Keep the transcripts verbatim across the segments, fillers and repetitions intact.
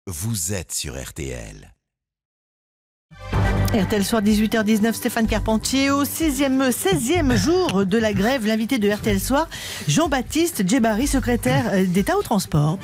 Vous êtes sur R T L. R T L Soir, dix-huit heures dix-neuf, Stéphane Carpentier. Au sixième, seizième jour de la grève, l'invité de R T L Soir, Jean-Baptiste Djebari, secrétaire d'État au transport.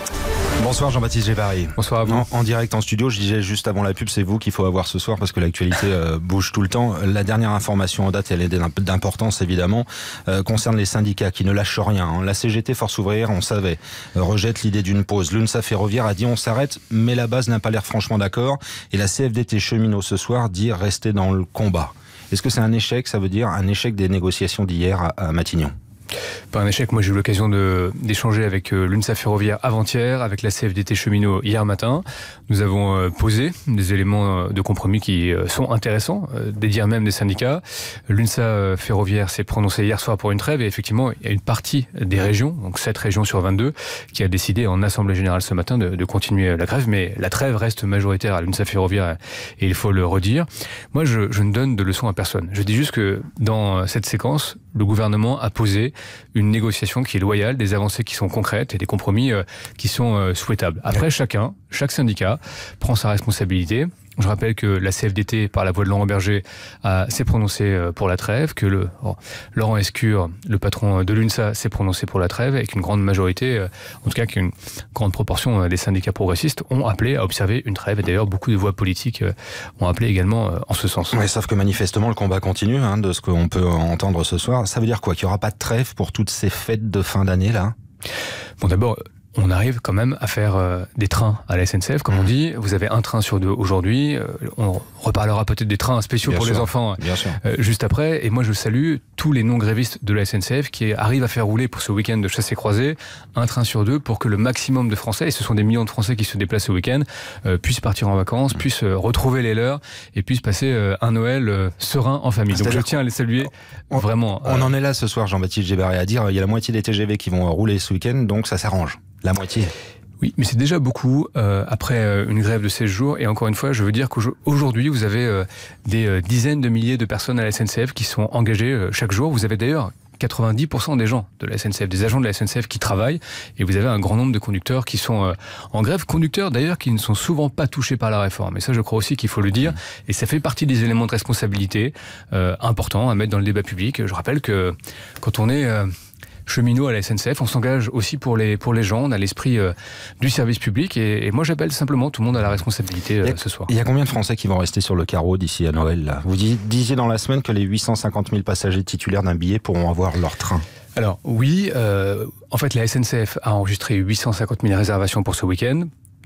Bonsoir Jean-Baptiste Djebari. Bonsoir à vous. En, en direct en studio, je disais juste avant la pub, c'est vous qu'il faut avoir ce soir parce que l'actualité euh, bouge tout le temps. La dernière information en date, elle est d'importance évidemment, euh, concerne les syndicats qui ne lâchent rien. Hein. La C G T Force Ouvrière, on savait, euh, rejette l'idée d'une pause. L'UNSA Ferroviaire a dit on s'arrête, mais la base n'a pas l'air franchement d'accord. Et la C F D T Cheminot ce soir dit rester dans le combat. Est-ce que c'est un échec? Ça veut dire un échec des négociations d'hier à, à Matignon? Pas un échec, moi j'ai eu l'occasion de, d'échanger avec euh, l'UNSA Ferroviaire avant-hier, avec la C F D T Cheminot hier matin. Nous avons euh, posé des éléments de compromis qui euh, sont intéressants, euh, des dires même des syndicats. L'UNSA euh, Ferroviaire s'est prononcée hier soir pour une trêve et effectivement il y a une partie des régions, donc sept régions sur vingt-deux, qui a décidé en Assemblée Générale ce matin de, de continuer la grève, mais la trêve reste majoritaire à l'UNSA Ferroviaire et il faut le redire. Moi je, je ne donne de leçons à personne. Je dis juste que dans cette séquence, le gouvernement a posé une négociation qui est loyale, des avancées qui sont concrètes et des compromis euh, qui sont euh, souhaitables. Après, chacun, chaque syndicat prend sa responsabilité. Je rappelle que la C F D T, par la voix de Laurent Berger, a, s'est prononcé pour la trêve, que le, oh, Laurent Escure, le patron de l'UNSA, s'est prononcé pour la trêve, avec une grande majorité, en tout cas qu'une grande proportion des syndicats progressistes ont appelé à observer une trêve. Et d'ailleurs, beaucoup de voix politiques ont appelé également en ce sens. Oui, sauf que manifestement, le combat continue, hein, de ce qu'on peut entendre ce soir. Ça veut dire quoi? Qu'il n'y aura pas de trêve pour toutes ces fêtes de fin d'année, là? Bon, d'abord... on arrive quand même à faire euh, des trains à la S N C F, comme on dit. Vous avez un train sur deux aujourd'hui. Euh, on reparlera peut-être des trains spéciaux bien pour sûr, les enfants euh, juste après. Et moi, je salue tous les non-grévistes de la S N C F qui arrivent à faire rouler pour ce week-end de chassé-croisé un train sur deux pour que le maximum de Français, et ce sont des millions de Français qui se déplacent ce week-end, euh, puissent partir en vacances, puissent euh, retrouver les leurs et puissent passer euh, un Noël euh, serein en famille. Donc je tiens à les saluer on, vraiment. On euh, en est là ce soir, Jean-Baptiste Djebari, à dire il y a la moitié des T G V qui vont rouler ce week-end, donc ça s'arrange. La moitié. Oui, mais c'est déjà beaucoup euh, après euh, une grève de seize jours. Et encore une fois, je veux dire qu'aujourd'hui, vous avez euh, des euh, dizaines de milliers de personnes à la S N C F qui sont engagées euh, chaque jour. Vous avez d'ailleurs quatre-vingt-dix pour cent des gens de la S N C F, des agents de la S N C F qui travaillent. Et vous avez un grand nombre de conducteurs qui sont euh, en grève. Conducteurs d'ailleurs qui ne sont souvent pas touchés par la réforme. Et ça, je crois aussi qu'il faut le dire. Et ça fait partie des éléments de responsabilité euh, importants à mettre dans le débat public. Je rappelle que quand on est... Euh, cheminot à la S N C F, on s'engage aussi pour les, pour les gens, on a l'esprit euh, du service public et, et moi j'appelle simplement tout le monde à la responsabilité euh, a, ce soir. Il y a combien de Français qui vont rester sur le carreau d'ici à Noël là? Vous disiez dans la semaine que les huit cent cinquante mille passagers titulaires d'un billet pourront avoir leur train. Alors oui, euh, en fait la S N C F a enregistré huit cent cinquante mille réservations pour ce week-end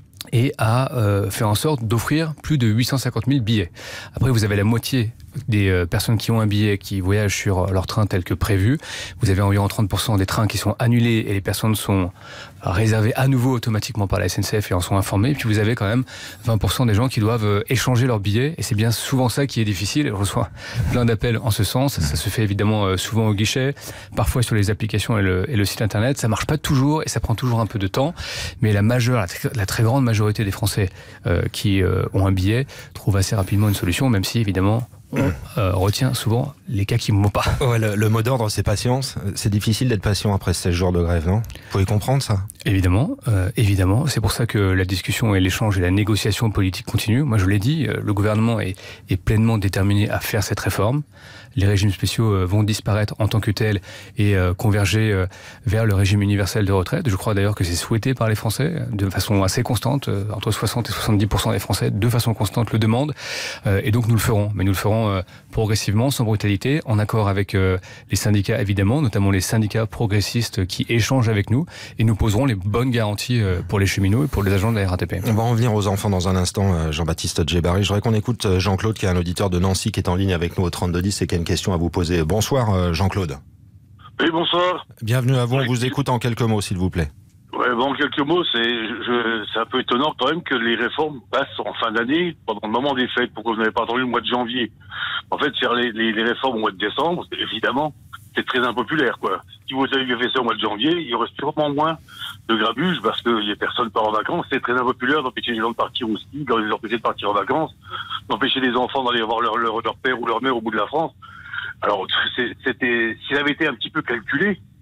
et a euh, fait en sorte d'offrir plus de huit cent cinquante mille billets. Après, vous avez la moitié des euh, personnes qui ont un billet qui voyagent sur leur train tel que prévu. Vous avez environ trente pour cent des trains qui sont annulés et les personnes sont réservées à nouveau automatiquement par la S N C F et en sont informées. Et puis vous avez quand même vingt pour cent des gens qui doivent euh, échanger leurs billets et c'est bien souvent ça qui est difficile. Je reçois plein d'appels en ce sens. Ça se fait évidemment euh, souvent au guichet, parfois sur les applications et le, et le site internet. Ça marche pas toujours et ça prend toujours un peu de temps. Mais la majeure, la, très, la très grande majorité des Français euh, qui euh, ont un billet trouvent assez rapidement une solution, même si évidemment on euh, retient souvent les cas qui ne vont pas. Ouais, le, le mot d'ordre, c'est patience. C'est difficile d'être patient après seize jours de grève, non? Vous pouvez comprendre ça? Évidemment, euh, évidemment. C'est pour ça que la discussion et l'échange et la négociation politique continuent. Moi, je l'ai dit, le gouvernement est, est pleinement déterminé à faire cette réforme. Les régimes spéciaux vont disparaître en tant que tels et euh, converger euh, vers le régime universel de retraite. Je crois d'ailleurs que c'est souhaité par les Français de façon assez constante. Euh, entre soixante et soixante-dix pour cent des Français, de façon constante, le demandent. Euh, et donc nous le ferons. Mais nous le ferons euh, progressivement, sans brutalité, en accord avec euh, les syndicats évidemment, notamment les syndicats progressistes qui échangent avec nous. Et nous poserons les bonnes garanties euh, pour les cheminots et pour les agents de la R A T P. On va en venir aux enfants dans un instant, Jean-Baptiste Djebari. Je voudrais qu'on écoute Jean-Claude, qui est un auditeur de Nancy, qui est en ligne avec nous au trente-deux dix et qui a une question à vous poser. Bonsoir Jean-Claude. Oui, bonsoir. Bienvenue à vous, oui. On vous écoute en quelques mots s'il vous plaît. Ouais, bon, en quelques mots, c'est, je, c'est un peu étonnant quand même que les réformes passent en fin d'année, pendant le moment des fêtes, pourquoi vous n'avez pas attendu le mois de janvier. En fait, faire les, les, les réformes au mois de décembre, évidemment, c'est très impopulaire, quoi. Si vous avez fait ça au mois de janvier, il y aurait sûrement moins de grabuge parce que les personnes partent en vacances. C'est très impopulaire d'empêcher les gens de partir aussi, de les empêcher de partir en vacances, d'empêcher les enfants d'aller voir leur, leur, leur père ou leur mère au bout de la France. Alors, c'était, s'il avait été un petit peu calculé,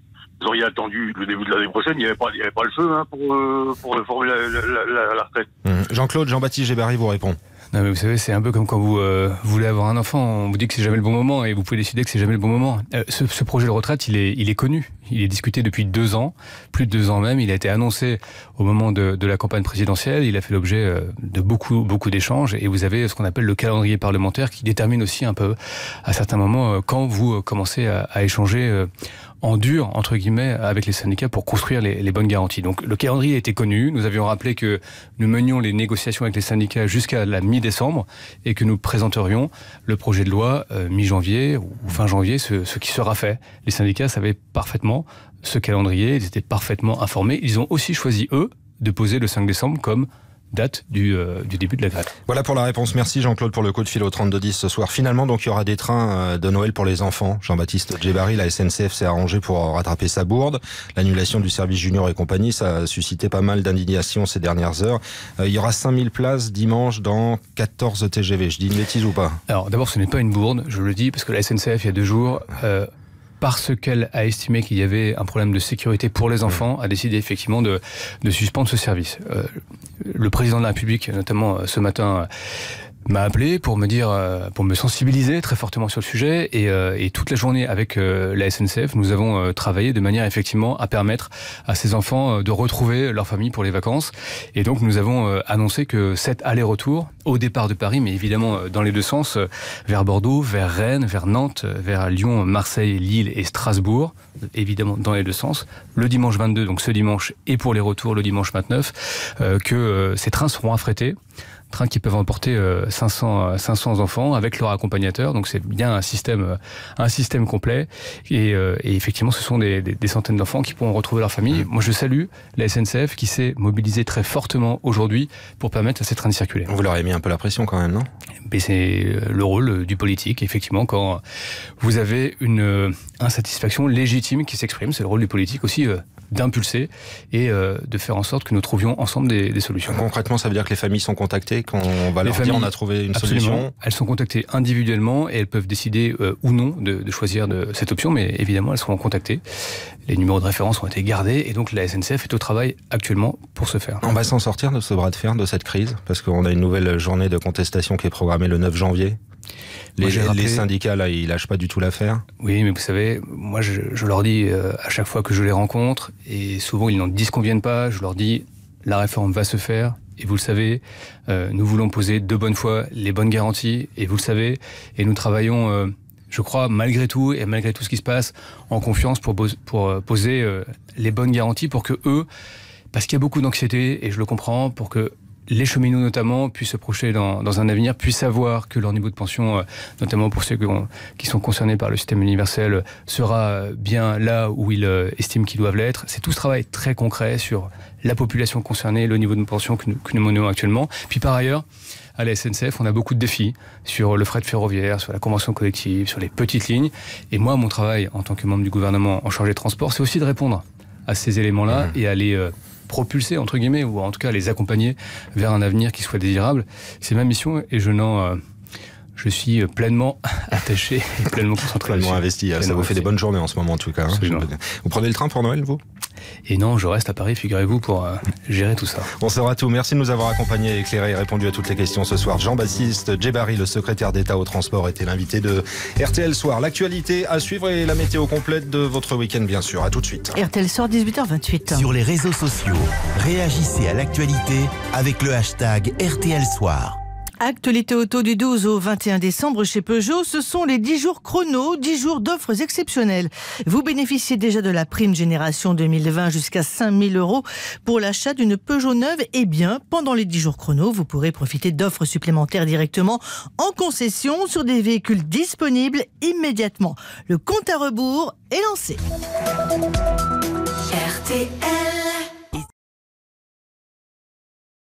vous auriez attendu le début de l'année prochaine, il n'y avait pas, il y avait pas le feu hein, pour, euh, pour réformer la, la, la, la retraite. Mmh. Jean-Claude, Jean-Baptiste Djebari vous répond. Non mais vous savez, c'est un peu comme quand vous euh, voulez avoir un enfant, on vous dit que c'est jamais le bon moment et vous pouvez décider que c'est jamais le bon moment. Euh, ce, ce projet de retraite, il est, il est connu, il est discuté depuis deux ans, plus de deux ans même, il a été annoncé au moment de, de la campagne présidentielle, il a fait l'objet euh, de beaucoup, beaucoup d'échanges et vous avez ce qu'on appelle le calendrier parlementaire qui détermine aussi un peu à certains moments euh, quand vous euh, commencez à, à échanger euh, en dur, entre guillemets, avec les syndicats pour construire les, les bonnes garanties. Donc le calendrier était connu, nous avions rappelé que nous menions les négociations avec les syndicats jusqu'à la mi-décembre et que nous présenterions le projet de loi euh, mi-janvier ou fin janvier, ce, ce qui sera fait. Les syndicats savaient parfaitement ce calendrier, ils étaient parfaitement informés. Ils ont aussi choisi, eux, de poser le cinq décembre comme date du, euh, du début de la grève. Voilà pour la réponse. Merci Jean-Claude pour le coup de fil au trente-deux dix ce soir. Finalement, donc il y aura des trains de Noël pour les enfants. Jean-Baptiste Djebari, la S N C F s'est arrangé pour rattraper sa bourde. L'annulation du service junior et compagnie, ça a suscité pas mal d'indignation ces dernières heures. Euh, il y aura cinq mille places dimanche dans quatorze T G V. Je dis une bêtise ou pas? Alors d'abord, ce n'est pas une bourde, je le dis, parce que la S N C F, il y a deux jours... Euh, parce qu'elle a estimé qu'il y avait un problème de sécurité pour les enfants, a décidé effectivement de, de suspendre ce service. Euh, le président de la République, notamment ce matin, m'a appelé pour me dire, pour me sensibiliser très fortement sur le sujet et, euh, et toute la journée avec euh, la S N C F, nous avons euh, travaillé de manière effectivement à permettre à ces enfants euh, de retrouver leur famille pour les vacances. Et donc nous avons euh, annoncé que cet aller-retour au départ de Paris, mais évidemment euh, dans les deux sens, euh, vers Bordeaux, vers Rennes, vers Nantes, euh, vers Lyon, Marseille, Lille et Strasbourg, évidemment dans les deux sens, le dimanche vingt-deux, donc ce dimanche, et pour les retours le dimanche vingt-neuf, euh, que euh, ces trains seront affrétés. Trains qui peuvent emporter cinq cents, cinq cents enfants avec leur accompagnateur, donc c'est bien un système, un système complet. Et, et effectivement, ce sont des, des, des centaines d'enfants qui pourront retrouver leur famille. Moi, je salue la S N C F qui s'est mobilisée très fortement aujourd'hui pour permettre à ces trains de circuler. Vous leur avez mis un peu la pression quand même, non? Mais c'est le rôle du politique, effectivement, quand vous avez une insatisfaction légitime qui s'exprime, c'est le rôle du politique aussi d'impulser et de faire en sorte que nous trouvions ensemble des, des solutions. Concrètement, ça veut dire que les familles sont contactées, qu'on va leur familles, dire on a trouvé une absolument. solution? Elles sont contactées individuellement et elles peuvent décider euh, ou non de, de choisir de, cette option, mais évidemment elles seront contactées. Les numéros de référence ont été gardés et donc la S N C F est au travail actuellement pour ce faire. On va s'en sortir de ce bras de fer, de cette crise, parce qu'on a une nouvelle journée de contestation qui est programmée le neuf janvier. Les, moi, rappelé... les syndicats, là, ils lâchent pas du tout l'affaire. Oui, mais vous savez, moi, je, je leur dis euh, à chaque fois que je les rencontre, et souvent ils n'en disconviennent pas, je leur dis, la réforme va se faire, et vous le savez, euh, nous voulons poser de bonne foi les bonnes garanties, et vous le savez, et nous travaillons, euh, je crois, malgré tout, et malgré tout ce qui se passe, en confiance pour, pour poser euh, les bonnes garanties pour que eux, parce qu'il y a beaucoup d'anxiété, et je le comprends, pour que les cheminots notamment puissent se projeter dans, dans un avenir, puissent savoir que leur niveau de pension, euh, notamment pour ceux qui, ont, qui sont concernés par le système universel, sera bien là où ils euh, estiment qu'ils doivent l'être. C'est tout ce travail très concret sur la population concernée, le niveau de pension que nous, que nous menons actuellement. Puis par ailleurs, à la S N C F, on a beaucoup de défis sur le fret ferroviaire, sur la convention collective, sur les petites lignes. Et moi, mon travail en tant que membre du gouvernement en charge des transports, c'est aussi de répondre à ces éléments-là mmh. et à les... Euh, propulser, entre guillemets, ou en tout cas les accompagner vers un avenir qui soit désirable. C'est ma mission et je n'en... Euh, je suis pleinement attaché et pleinement concentré. Pleinement investi. Pleinement ça vous fait investi. Des bonnes journées en ce moment, en tout cas. Hein. Vous prenez le train pour Noël, vous? Et non, je reste à Paris, figurez-vous, pour euh, gérer tout ça. On saura tout. Merci de nous avoir accompagnés, éclairés et répondu à toutes les questions ce soir. Jean-Baptiste Djebari, le secrétaire d'État au transport, était l'invité de R T L Soir. L'actualité à suivre et la météo complète de votre week-end, bien sûr. À tout de suite. R T L Soir, dix-huit heures vingt-huit. Sur les réseaux sociaux, réagissez à l'actualité avec le hashtag R T L Soir. Actualité auto du douze au vingt et un décembre chez Peugeot, ce sont les dix jours chrono, dix jours d'offres exceptionnelles. Vous bénéficiez déjà de la prime génération deux mille vingt jusqu'à cinq mille euros pour l'achat d'une Peugeot neuve. Et bien, pendant les dix jours chrono, vous pourrez profiter d'offres supplémentaires directement en concession sur des véhicules disponibles immédiatement. Le compte à rebours est lancé. R T L